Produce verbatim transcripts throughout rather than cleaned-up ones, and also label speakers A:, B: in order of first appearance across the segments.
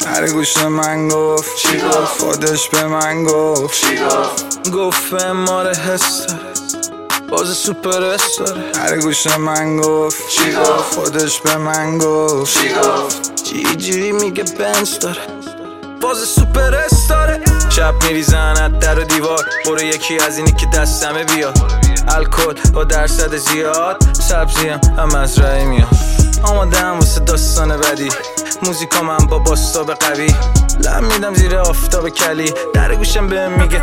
A: هر گوش من گفت چی گفت خودش به من گفت چی گفت گفت اماره حس داره باز سوپر اس داره هر گوش من گفت چی گفت خودش به من گفت چی گفت جی جی میگه بنز داره باز سوپر اس داره شب میریزن از در و دیوار برو یکی از اینی که دستمه بیاد الکل با درصد زیاد سبزیم هم از رای میاد آمادم واسه داستان بدی موزیکا من با باستاب قوی لم میدم زیر آفتاب کلی در گوشم بهم میگه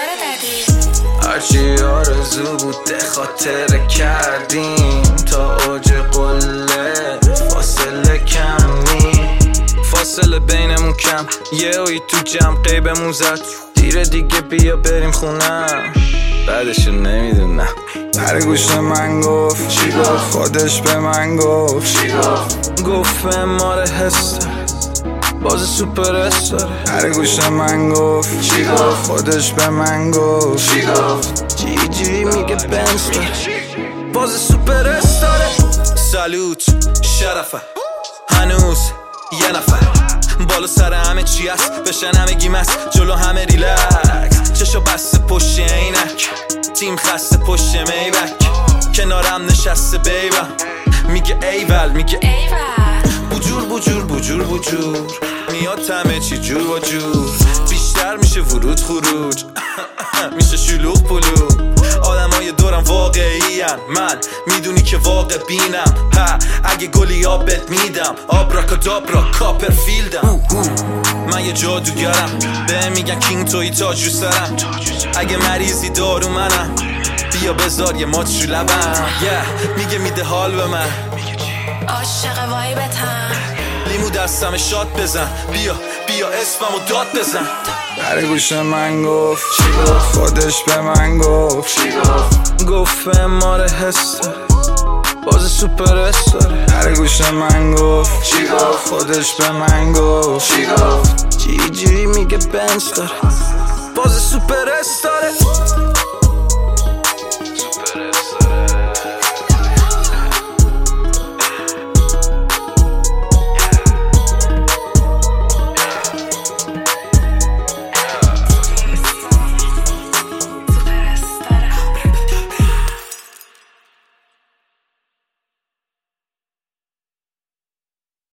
A: هرچی آرزو بوده خاطره کردیم تا اوج قله فاصله کم نی فاصله بینمون کم یه اوی تو جمع قیبمون زد دیره دیگه بیا بریم خونم بعدشو نمیدونم هر گوش من گفت چی گفت خودش به من گفت چی گفت گفت اماره حس داره باز سوپر اس داره هر گوش من گفت چی گفت خودش به من گفت چی گفت جی جی میگه بنز داره باز سوپر اس داره سالوت شرفه هنوز یه نفر بالا سر همه چی هست بشن همه گیم است جلو همه ریلکس چشو بسته پشت اینک تیم خسته پشت میبک کنارم نشسته بیبم میگه ایول میگه ایول بجور بجور بجور بجور میاد همه چی جور و جور بیشتر میشه ورود خروج میشه شلوغ پلو آدم های دورم واقعی هن. من میدونی که واقع بینم ها اگه گلی آبت میدم آبراکادابرا کاپرفیلدم من یه جادوگرم به میگن کینگ توی تاج رو سرم اگه مریضی دارو منم بیا بذار یه مات شو لبم yeah. میگه میده حال به من
B: عاشق وایبتم
A: لیمو دستم شات بزن بیا بیا اسممو داد بزن در گوش من گفت چی گفت خودش به من گفت چی گفت گفت اماره حس داره باز سوپر اس داره هر گوش من گفت چی گفت خودش به من گفت چی گفت جی جی میگه بنز داره باز سوپر اس داره